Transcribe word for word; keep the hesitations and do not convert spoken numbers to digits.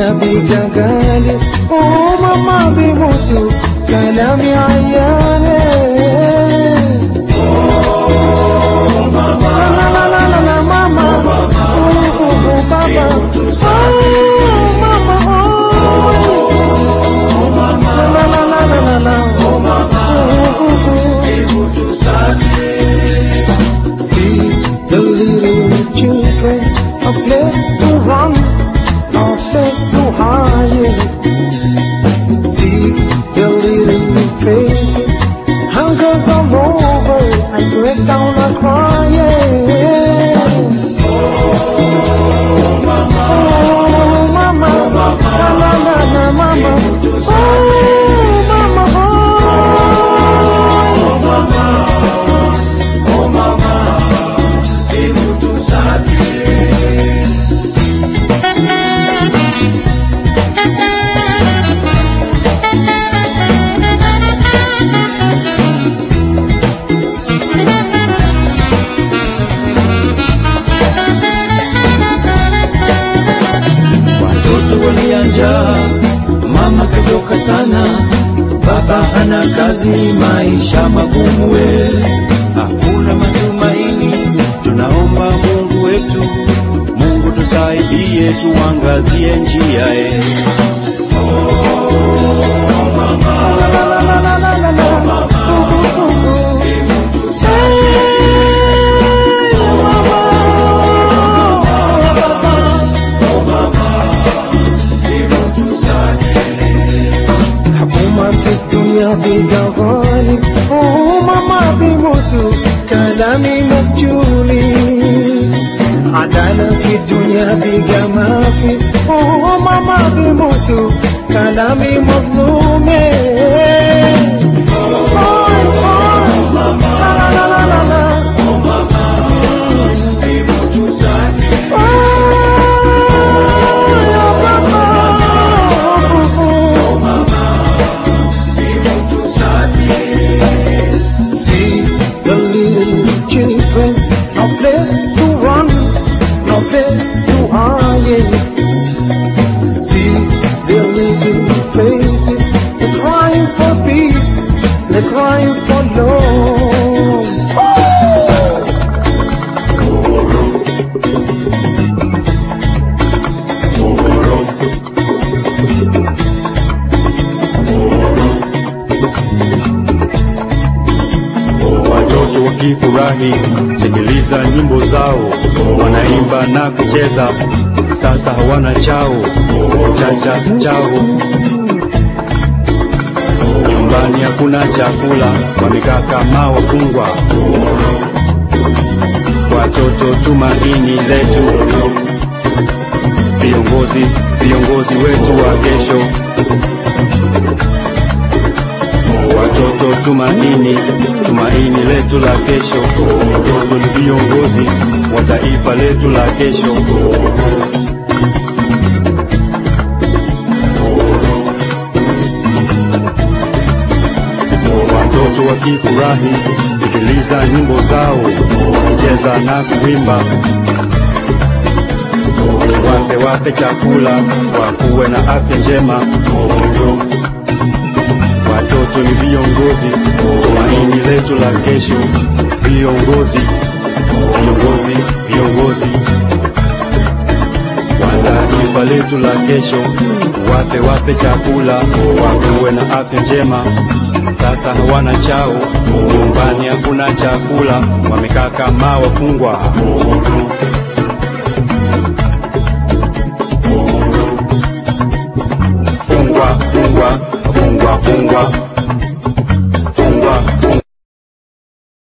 الدنيا بجغالي وماما بيموتوا كلامي عياني See the little children, a place to run, a place to hide. See the little faces, hunger's all over, I break down and cry. Oh mama, oh mama, la la la la mama, oh mama, oh mama. Mama kachoka sana, baba hana kazi, maisha magumu we, hakuna matumaini. Tunaomba Mungu wetu, Mungu tusaidie, tuangazie njia e. Oh mama, la la la la la la la, oh mama, Mungu tusaidie. الدنيا بجغالي وماما بيموتوا كلامي مسجوني عدالة في الدنيا بجمافي وماما بيموتوا كلامي مظلومي They're crying for love. Watoto wakifurahi, sikiliza nyimbo zao, wanaimba na kucheza, sasa hawana chao, chacha chao. Nyumbani hakuna chakula, wamekaa kama wafungwa. Watoto tumaini letu, viongozi, viongozi wetu wa kesho. Watoto tumaini, tumaini letu la kesho. Watoto ni viongozi wa taifa letu la kesho. Wakifurahi, sikiliza nyimbo zao, cheza na kuimba. Wape wape chakula, wakuwe na afya njema. Watoto ni viongozi, tumaini letu la kesho. Viongozi, viongozi, viongozi wa taifa letu la kesho. Wape wape chakula, wakuwe na afya njema. Sasa hawana chao, nyumbani hakuna chakula, wamekaa kama wafungwa. Fungwa, fungwa, fungwa, fungwa.